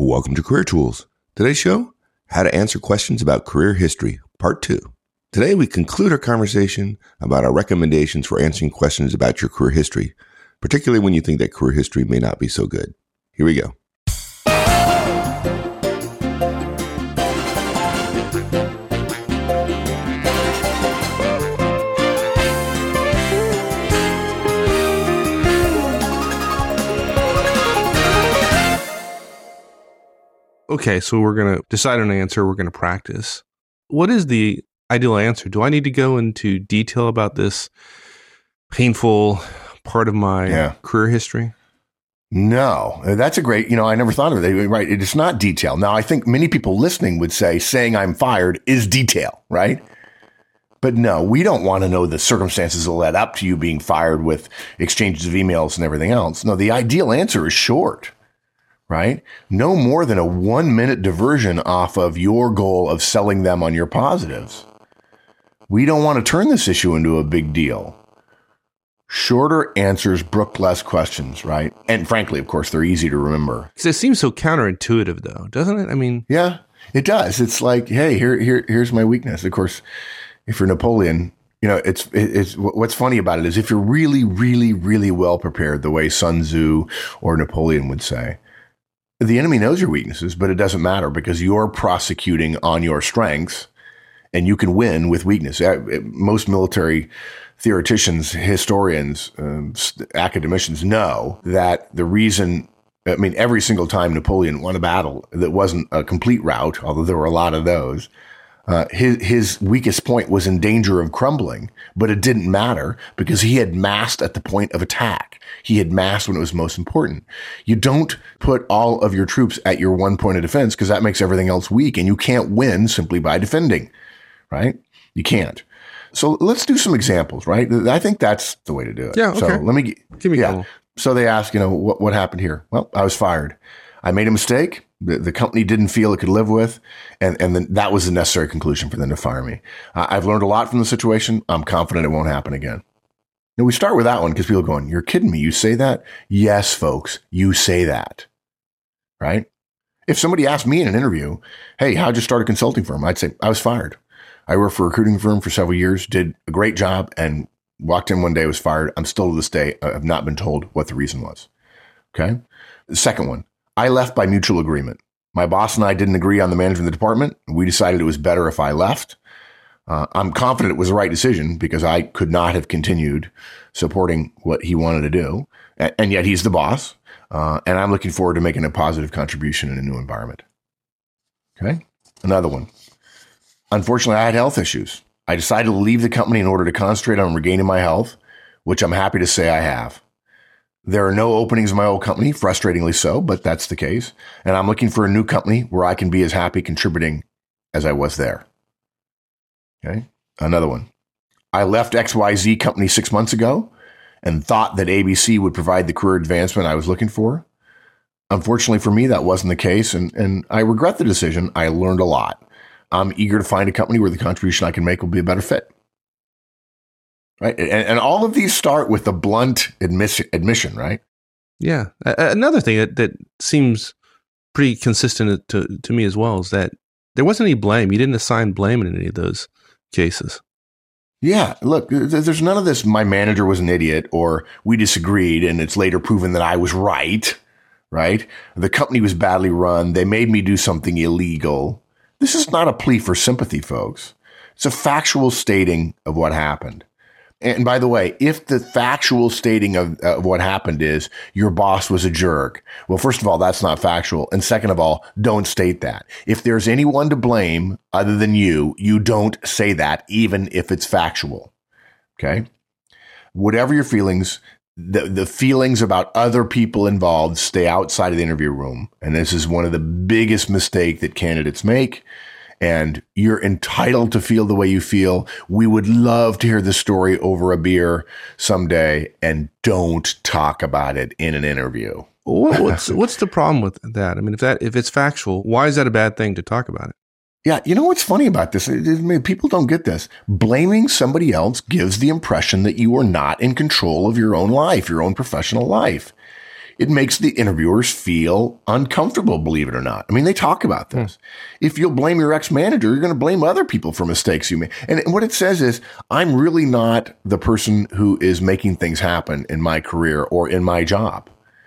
Welcome to Career Tools. Today's show, how to answer questions about career history, part 2. Today, we conclude our conversation about our recommendations for answering questions about your career history, particularly when you think that career history may not be so good. Here we go. Okay, so we're going to decide on an answer. We're going to practice. What is the ideal answer? Do I need to go into detail about this painful part of my career history? No, that's a great, I never thought of it. Right. It's not detail. Now, I think many people listening would say saying I'm fired is detail, right? But no, we don't want to know the circumstances that led up to you being fired with exchanges of emails and everything else. No, the ideal answer is short. Right? No more than a 1-minute diversion off of your goal of selling them on your positives. We don't want to turn this issue into a big deal. Shorter answers brook less questions, right? And frankly, of course, they're easy to remember. Because it seems so counterintuitive, though, doesn't it? I mean, yeah, it does. It's like, hey, here's my weakness. Of course, if you're Napoleon, it's what's funny about it is if you're really, really, really well prepared, the way Sun Tzu or Napoleon would say, the enemy knows your weaknesses, but it doesn't matter because you're prosecuting on your strengths and you can win with weakness. Most military theoreticians, historians, academicians know that the reason, every single time Napoleon won a battle that wasn't a complete rout, although there were a lot of those, his weakest point was in danger of crumbling, but it didn't matter because he had massed at the point of attack. He had massed when it was most important. You don't put all of your troops at your one point of defense because that makes everything else weak, and you can't win simply by defending, right? You can't. So let's do some examples, right? I think that's the way to do it. Yeah, okay. So let me give me a couple. So they ask, what happened here? Well, I was fired. I made a mistake. The company didn't feel it could live with, and then that was the necessary conclusion for them to fire me. I've learned a lot from the situation. I'm confident it won't happen again. Now, we start with that one because people are going, you're kidding me. You say that? Yes, folks, you say that, right? If somebody asked me in an interview, hey, how'd you start a consulting firm? I'd say, I was fired. I worked for a recruiting firm for several years, did a great job, and walked in one day, was fired. I'm still to this day, I've not been told what the reason was. Okay. The second one. I left by mutual agreement. My boss and I didn't agree on the management of the department. We decided it was better if I left. I'm confident it was the right decision because I could not have continued supporting what he wanted to do. And yet he's the boss. And I'm looking forward to making a positive contribution in a new environment. Okay. Another one. Unfortunately, I had health issues. I decided to leave the company in order to concentrate on regaining my health, which I'm happy to say I have. There are no openings in my old company, frustratingly so, but that's the case. And I'm looking for a new company where I can be as happy contributing as I was there. Okay. Another one. I left XYZ company 6 months ago and thought that ABC would provide the career advancement I was looking for. Unfortunately for me, that wasn't the case. And I regret the decision. I learned a lot. I'm eager to find a company where the contribution I can make will be a better fit. Right. And all of these start with the blunt admission, right? Yeah. Another thing that seems pretty consistent to me as well is that there wasn't any blame. You didn't assign blame in any of those cases. Yeah. Look, there's none of this, my manager was an idiot or we disagreed and it's later proven that I was right. Right. The company was badly run. They made me do something illegal. This is not a plea for sympathy, folks. It's a factual stating of what happened. And by the way, if the factual stating of what happened is your boss was a jerk, well, first of all, that's not factual. And second of all, don't state that. If there's anyone to blame other than you, you don't say that, even if it's factual. Okay. Whatever your feelings, the feelings about other people involved stay outside of the interview room. And this is one of the biggest mistakes that candidates make. And you're entitled to feel the way you feel. We would love to hear the story over a beer someday, and don't talk about it in an interview. What's the problem with that? I mean, if it's factual, why is that a bad thing to talk about it? Yeah, you know what's funny about this? People don't get this. Blaming somebody else gives the impression that you are not in control of your own life, your own professional life. it makes the interviewers feel uncomfortable, believe it or not. I mean, they talk about this. If you'll blame your ex-manager, you're going to blame other people for mistakes you made. And what it says is, I'm really not the person who is making things happen in my career or in my job.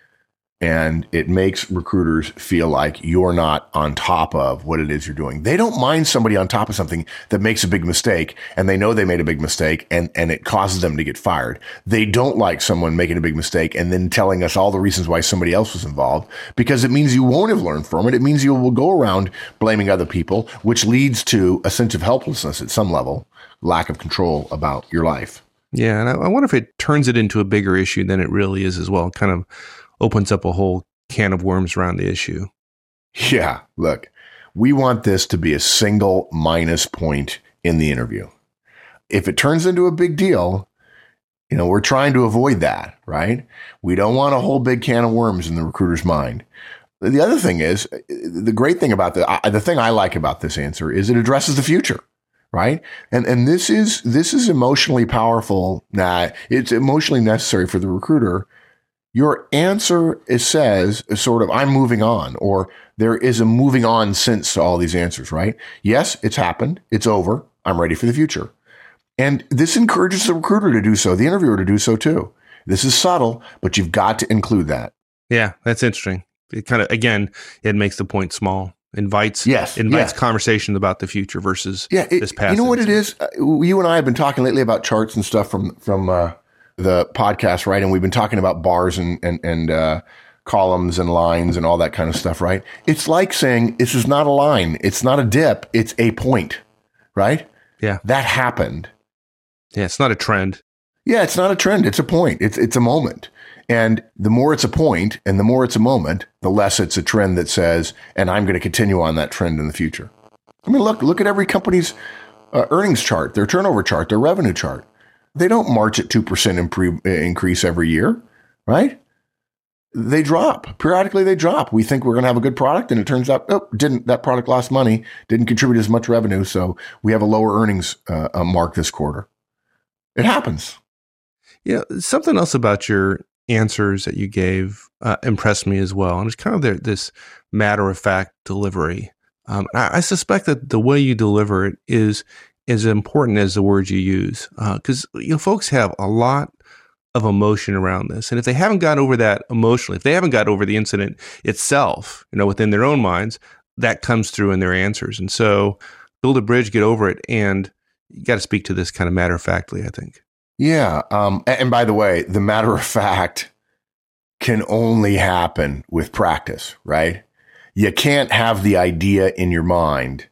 And it makes recruiters feel like you're not on top of what it is you're doing. They don't mind somebody on top of something that makes a big mistake, and they know they made a big mistake, and it causes them to get fired. They don't like someone making a big mistake and then telling us all the reasons why somebody else was involved, because it means you won't have learned from it. It means you will go around blaming other people, which leads to a sense of helplessness at some level, lack of control about your life. Yeah, and I wonder if it turns it into a bigger issue than it really is as well. Kind of opens up a whole can of worms around the issue. Yeah, look, we want this to be a single minus point in the interview. If it turns into a big deal, we're trying to avoid that, right? We don't want a whole big can of worms in the recruiter's mind. The other thing is, the great thing about the thing I like about this answer is it addresses the future, right? And this is emotionally powerful. It's emotionally necessary for the recruiter. Your answer says sort of, I'm moving on, or there is a moving on sense to all these answers, right? Yes, it's happened. It's over. I'm ready for the future. And this encourages the recruiter to do so, the interviewer to do so too. This is subtle, but you've got to include that. Yeah, that's interesting. It kind of, again, it makes the point small, invites conversation about the future versus this past. You know what it is? You and I have been talking lately about charts and stuff from the podcast, right? And we've been talking about bars and columns and lines and all that kind of stuff, right? It's like saying, this is not a line. It's not a dip. It's a point, right? Yeah. That happened. Yeah. It's not a trend. Yeah. It's not a trend. It's a point. It's a moment. And the more it's a point and the more it's a moment, the less it's a trend that says, and I'm going to continue on that trend in the future. I mean, look at every company's earnings chart, their turnover chart, their revenue chart. They don't march at 2% increase every year, right? They drop. Periodically, they drop. We think we're going to have a good product, and it turns out, that product lost money, didn't contribute as much revenue, so we have a lower earnings mark this quarter. It happens. Yeah, something else about your answers that you gave impressed me as well, and it's kind of this matter-of-fact delivery. I suspect that the way you deliver it is as important as the words you use, because folks have a lot of emotion around this, and if they haven't got over that emotionally, if they haven't got over the incident itself, within their own minds, that comes through in their answers. And so, build a bridge, get over it, and you got to speak to this kind of matter of factly, I think. Yeah, and by the way, the matter of fact can only happen with practice, right? You can't have the idea in your mind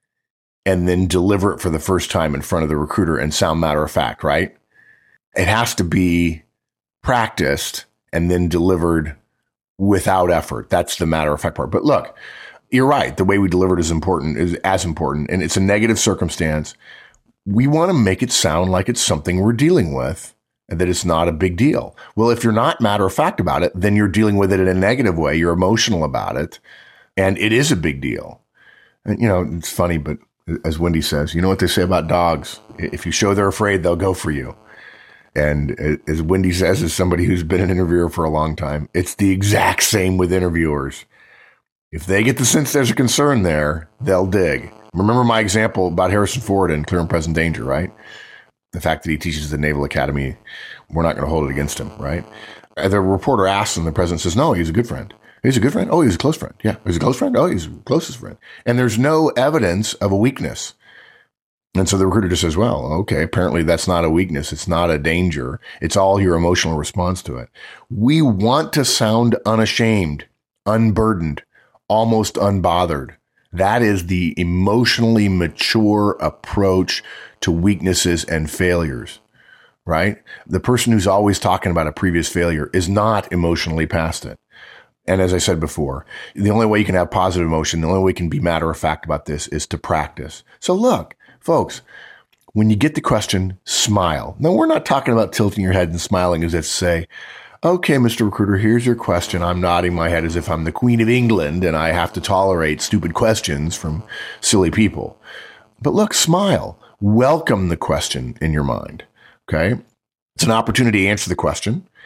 and then deliver it for the first time in front of the recruiter and sound matter of fact, right? It has to be practiced and then delivered without effort. That's the matter of fact part. But look, you're right. The way we deliver it is as important. And it's a negative circumstance. We want to make it sound like it's something we're dealing with and that it's not a big deal. Well, if you're not matter of fact about it, then you're dealing with it in a negative way. You're emotional about it. And it is a big deal. And, it's funny, but as Wendy says, you know what they say about dogs? If you show they're afraid, they'll go for you. And as Wendy says, as somebody who's been an interviewer for a long time, it's the exact same with interviewers. If they get the sense there's a concern there, they'll dig. Remember my example about Harrison Ford in Clear and Present Danger, right? The fact that he teaches at the Naval Academy, we're not going to hold it against him, right? The reporter asks and the president says, no, he's a good friend. He's a good friend. Oh, he's a close friend. Yeah. He's a close friend. Oh, he's the closest friend. And there's no evidence of a weakness. And so the recruiter just says, well, okay, apparently that's not a weakness. It's not a danger. It's all your emotional response to it. We want to sound unashamed, unburdened, almost unbothered. That is the emotionally mature approach to weaknesses and failures, right? The person who's always talking about a previous failure is not emotionally past it. And as I said before, the only way you can have positive emotion, the only way you can be matter of fact about this is to practice. So look, folks, when you get the question, smile. Now, we're not talking about tilting your head and smiling as if to say, okay, Mr. Recruiter, here's your question. I'm nodding my head as if I'm the Queen of England and I have to tolerate stupid questions from silly people. But look, smile. Welcome the question in your mind. Okay? It's an opportunity to answer the question.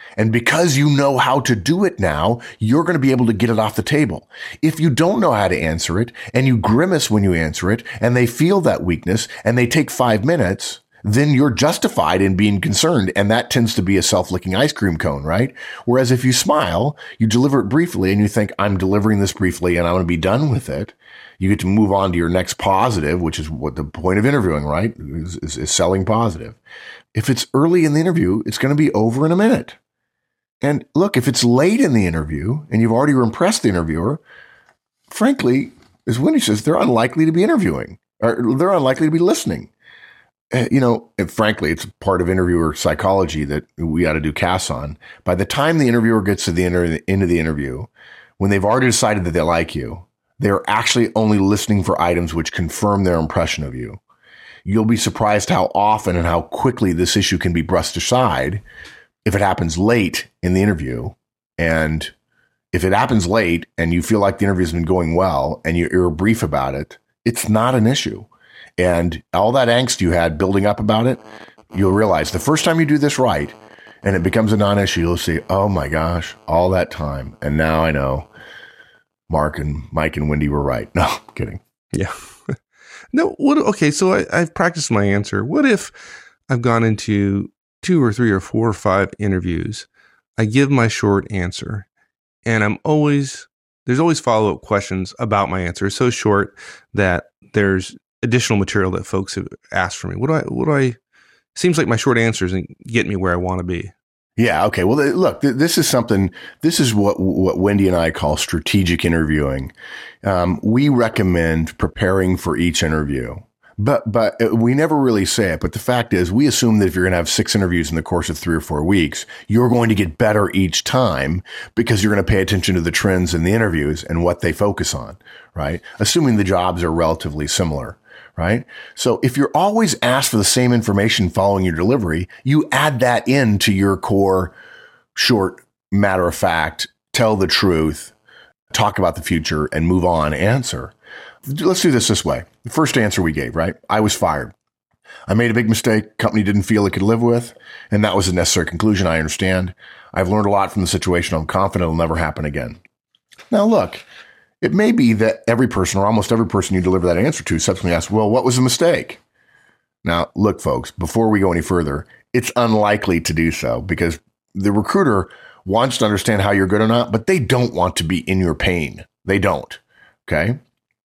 And because you know how to do it now, you're going to be able to get it off the table. If you don't know how to answer it and you grimace when you answer it and they feel that weakness and they take 5 minutes, then you're justified in being concerned. And that tends to be a self-licking ice cream cone, right? Whereas if you smile, you deliver it briefly and you think, I'm delivering this briefly and I'm going to be done with it. You get to move on to your next positive, which is what the point of interviewing, right? Is selling positive. If it's early in the interview, it's going to be over in a minute. And look, if it's late in the interview and you've already impressed the interviewer, frankly, as Wendy says, they're unlikely to be interviewing or they're unlikely to be listening. And frankly, it's part of interviewer psychology that we ought to do casts on. By the time the interviewer gets to the end of the interview, when they've already decided that they like you, they're actually only listening for items which confirm their impression of you. You'll be surprised how often and how quickly this issue can be brushed aside if it happens late in the interview. And if it happens late and you feel like the interview's been going well and you're brief about it, it's not an issue. And all that angst you had building up about it, you'll realize the first time you do this right and it becomes a non-issue, you'll see, oh my gosh, all that time. And now I know Mike and Wendy were right. No, I'm kidding. Yeah. No, okay, so I've practiced my answer. What if I've gone into 2 or 3 or 4 or 5 interviews, I give my short answer, and there's always follow-up questions about my answer. It's so short that there's additional material that folks have asked for me. Seems like my short answer isn't getting me where I want to be. Yeah. Okay. Well, look, this is what Wendy and I call strategic interviewing. We recommend preparing for each interview. But we never really say it. But the fact is, we assume that if you're going to have 6 interviews in the course of 3 or 4 weeks, you're going to get better each time because you're going to pay attention to the trends in the interviews and what they focus on, right? Assuming the jobs are relatively similar, right? So if you're always asked for the same information following your delivery, you add that into your core, short, matter of fact, tell the truth, talk about the future, and move on answer. Let's do this way. The first answer we gave, right? I was fired. I made a big mistake. Company didn't feel it could live with. And that was a necessary conclusion. I understand. I've learned a lot from the situation. I'm confident it'll never happen again. Now, look, it may be that every person or almost every person you deliver that answer to subsequently asks, well, what was the mistake? Now, look, folks, before we go any further, it's unlikely to do so because the recruiter wants to understand how you're good or not, but they don't want to be in your pain. They don't. Okay.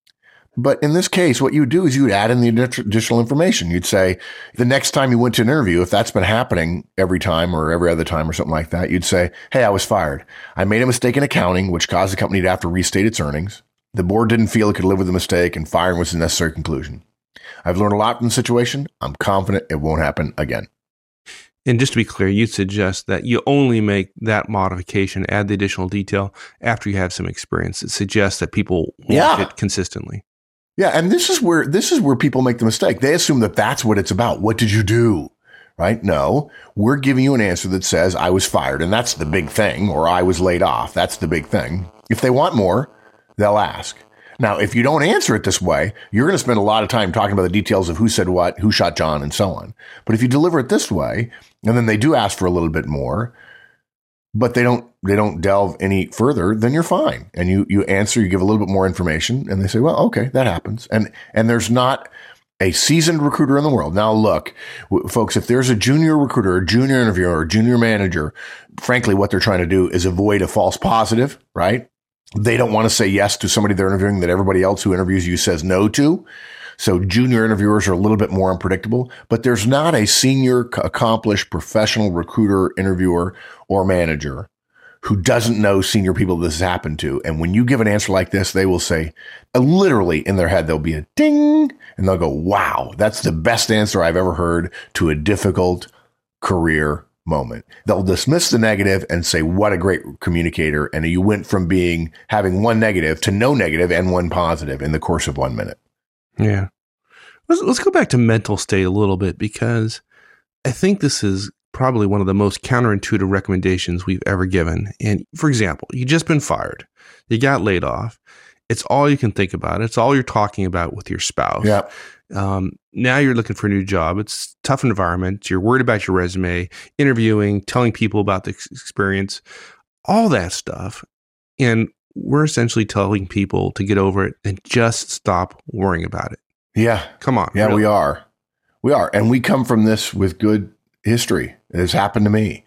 But in this case, what you would do is you would add in the additional information. You'd say the next time you went to an interview, if that's been happening every time or every other time or something like that, you'd say, hey, I was fired. I made a mistake in accounting, which caused the company to have to restate its earnings. The board didn't feel it could live with the mistake and firing was the necessary conclusion. I've learned a lot from the situation. I'm confident it won't happen again. And just to be clear, you'd suggest that you only make that modification, add the additional detail after you have some experience. It suggests that people want it consistently. Yeah, and this is where people make the mistake. They assume that that's what it's about. What did you do? Right? No, we're giving you an answer that says I was fired, and that's the big thing, or I was laid off. That's the big thing. If they want more, they'll ask. Now, if you don't answer it this way, you're going to spend a lot of time talking about the details of who said what, who shot John, and so on. But if you deliver it this way, and then they do ask for a little bit more, but they don't delve any further, then you're fine. And you answer, you give a little bit more information, and they say, well, okay, that happens. And there's not a seasoned recruiter in the world. Now, look, folks, if there's a junior recruiter, a junior interviewer, or a junior manager, frankly, what they're trying to do is avoid a false positive, right? They don't want to say yes to somebody they're interviewing that everybody else who interviews you says no to. So junior interviewers are a little bit more unpredictable, but there's not a senior, accomplished, professional recruiter, interviewer, or manager who doesn't know senior people this has happened to. And when you give an answer like this, they will say, literally in their head, there'll be a ding, and they'll go, wow, that's the best answer I've ever heard to a difficult career moment. They'll dismiss the negative and say, what a great communicator. And you went from having one negative to no negative and one positive in the course of 1 minute. Yeah. Let's go back to mental state a little bit, because I think this is probably one of the most counterintuitive recommendations we've ever given. And for example, you just been fired, you got laid off, It's all you can think about. It's all you're talking about with your spouse. Yeah. Now you're looking for a new job. It's a tough environment. You're worried about your resume, interviewing, telling people about the experience, all that stuff. And we're essentially telling people to get over it and just stop worrying about it. Yeah. Come on. Yeah, really. we are. We are. And we come from this with good history. It has happened to me.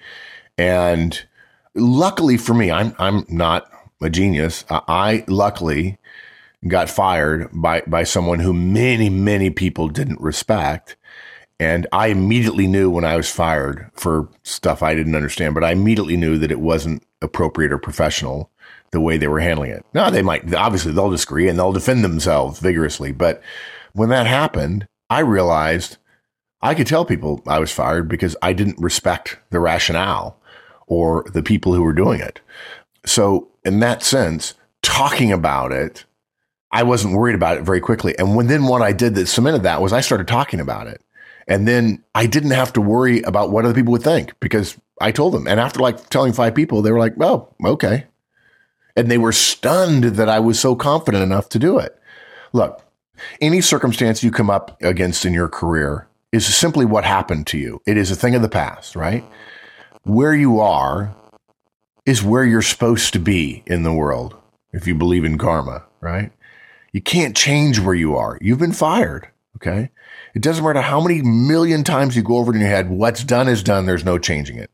And luckily for me, I'm not a genius. I luckily got fired by someone who many people didn't respect. And I immediately knew when I was fired for stuff I didn't understand, but I immediately knew that it wasn't appropriate or professional the way they were handling it. Now, obviously they'll disagree and they'll defend themselves vigorously. But when that happened, I realized I could tell people I was fired because I didn't respect the rationale or the people who were doing it. So in that sense, talking about it, I wasn't worried about it very quickly. And then what I did that cemented that was I started talking about it. And then I didn't have to worry about what other people would think because I told them. And after telling 5 people, they were like, oh, okay. And they were stunned that I was so confident enough to do it. Look, any circumstance you come up against in your career is simply what happened to you. It is a thing of the past, right? Where you are is where you're supposed to be in the world, if you believe in karma, right? You can't change where you are. You've been fired, okay? It doesn't matter how many million times you go over it in your head. What's done is done. There's no changing it.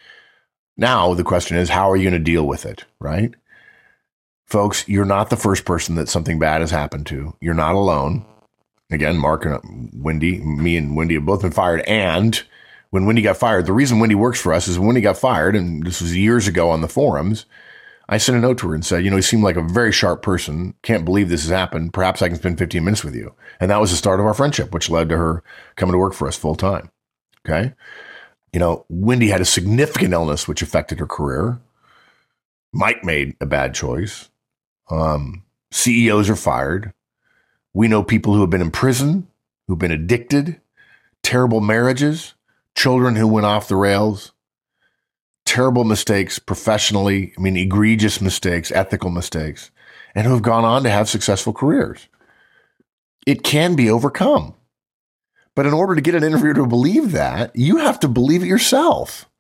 Now, the question is, how are you going to deal with it, right? Folks, you're not the first person that something bad has happened to. You're not alone. Again, Mark and Wendy, me and Wendy have both been fired. And when Wendy got fired, the reason Wendy works for us is when Wendy got fired, and this was years ago on the forums, I sent a note to her and said, you seem like a very sharp person. Can't believe this has happened. Perhaps I can spend 15 minutes with you. And that was the start of our friendship, which led to her coming to work for us full time. Okay. Wendy had a significant illness, which affected her career. Mike made a bad choice. CEOs are fired. We know people who have been in prison, who've been addicted, terrible marriages, children who went off the rails, terrible mistakes professionally, egregious mistakes, ethical mistakes, and who have gone on to have successful careers. It can be overcome. But in order to get an interviewer to believe that, you have to believe it yourself.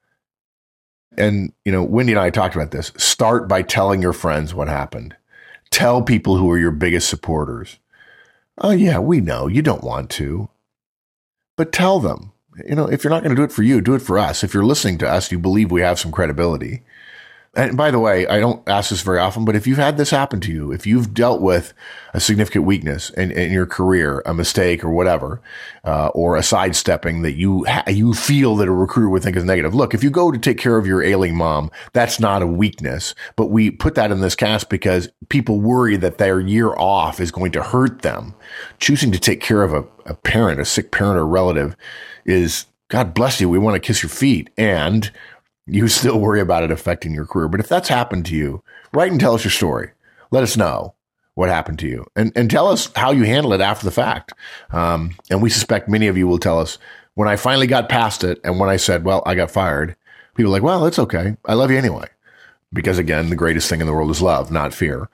And, Wendy and I talked about this. Start by telling your friends what happened. Tell people who are your biggest supporters. Oh, yeah, we know you don't want to. But tell them, if you're not going to do it for you, do it for us. If you're listening to us, you believe we have some credibility. And by the way, I don't ask this very often, but if you've had this happen to you, if you've dealt with a significant weakness in your career, a mistake or whatever, or a sidestepping that you feel that a recruiter would think is negative. Look, if you go to take care of your ailing mom, that's not a weakness, but we put that in this cast because people worry that their year off is going to hurt them. Choosing to take care of a parent, a sick parent or relative is, God bless you, we want to kiss your feet. And you still worry about it affecting your career. But if that's happened to you, write and tell us your story. Let us know what happened to you and tell us how you handle it after the fact. And we suspect many of you will tell us, when I finally got past it and when I said, well, I got fired, people are like, well, it's okay. I love you anyway. Because again, the greatest thing in the world is love, not fear.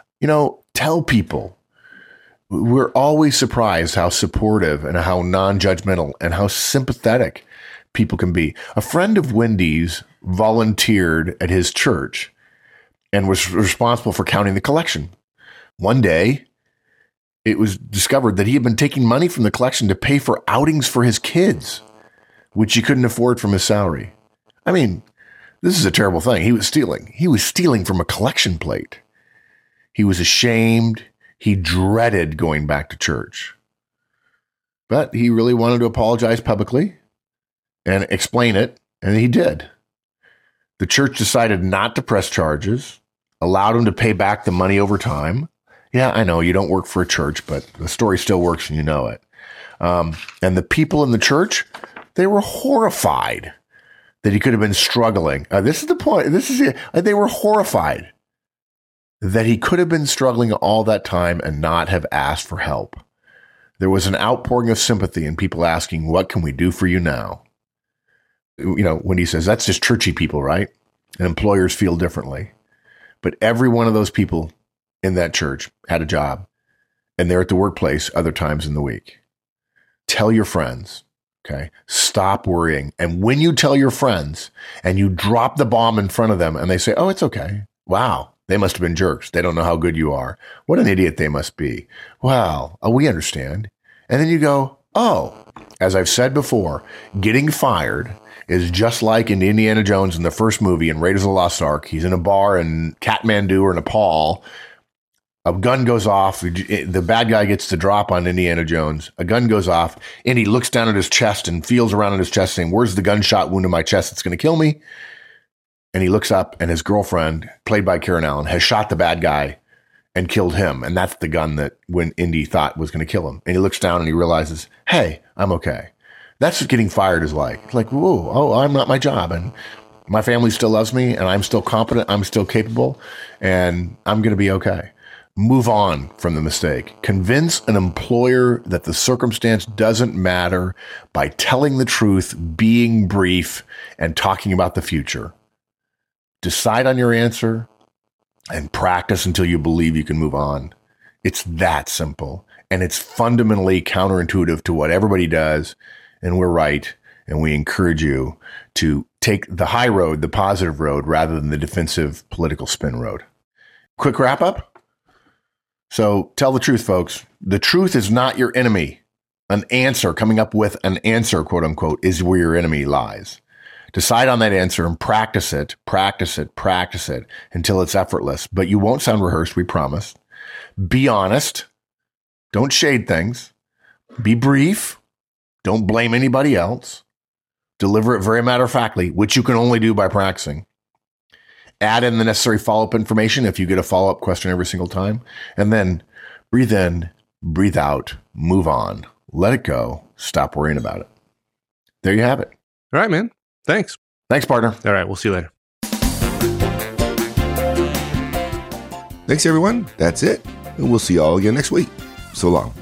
Tell people. We're always surprised how supportive and how non-judgmental and how sympathetic people can be. A friend of Wendy's volunteered at his church and was responsible for counting the collection. One day, it was discovered that he had been taking money from the collection to pay for outings for his kids, which he couldn't afford from his salary. This is a terrible thing. He was stealing. He was stealing from a collection plate. He was ashamed. He dreaded going back to church. But he really wanted to apologize publicly and explain it, and he did. The church decided not to press charges, allowed him to pay back the money over time. Yeah, I know you don't work for a church, but the story still works and you know it. And the people in the church, they were horrified that he could have been struggling. This is the point. This is it. They were horrified that he could have been struggling all that time and not have asked for help. There was an outpouring of sympathy and people asking, what can we do for you now? When he says, that's just churchy people, right? And employers feel differently. But every one of those people in that church had a job and they're at the workplace other times in the week. Tell your friends, okay? Stop worrying. And when you tell your friends and you drop the bomb in front of them and they say, oh, it's okay. Wow. They must have been jerks. They don't know how good you are. What an idiot they must be. Well, we understand. And then you go, oh, as I've said before, getting fired is just like in Indiana Jones in the first movie in Raiders of the Lost Ark. He's in a bar in Kathmandu or Nepal. A gun goes off. The bad guy gets the drop on Indiana Jones. A gun goes off, and he looks down at his chest and feels around at his chest saying, where's the gunshot wound in my chest that's going to kill me? And he looks up, and his girlfriend, played by Karen Allen, has shot the bad guy and killed him. And that's the gun that when Indy thought was going to kill him. And he looks down and he realizes, hey, I'm okay. That's what getting fired is like. It's like, whoa, oh, I'm not my job. And my family still loves me, and I'm still competent. I'm still capable, and I'm going to be okay. Move on from the mistake. Convince an employer that the circumstance doesn't matter by telling the truth, being brief, and talking about the future. Decide on your answer and practice until you believe you can move on. It's that simple. And it's fundamentally counterintuitive to what everybody does. And we're right. And we encourage you to take the high road, the positive road, rather than the defensive political spin road. Quick wrap up. So tell the truth, folks. The truth is not your enemy. An answer, coming up with an answer, quote unquote, is where your enemy lies. Decide on that answer and practice it until it's effortless. But you won't sound rehearsed, we promise. Be honest. Don't shade things. Be brief. Don't blame anybody else. Deliver it very matter-of-factly, which you can only do by practicing. Add in the necessary follow-up information if you get a follow-up question every single time. And then breathe in, breathe out, move on. Let it go. Stop worrying about it. There you have it. All right, man. Thanks. Thanks, partner. All right. We'll see you later. Thanks, everyone. That's it. And we'll see you all again next week. So long.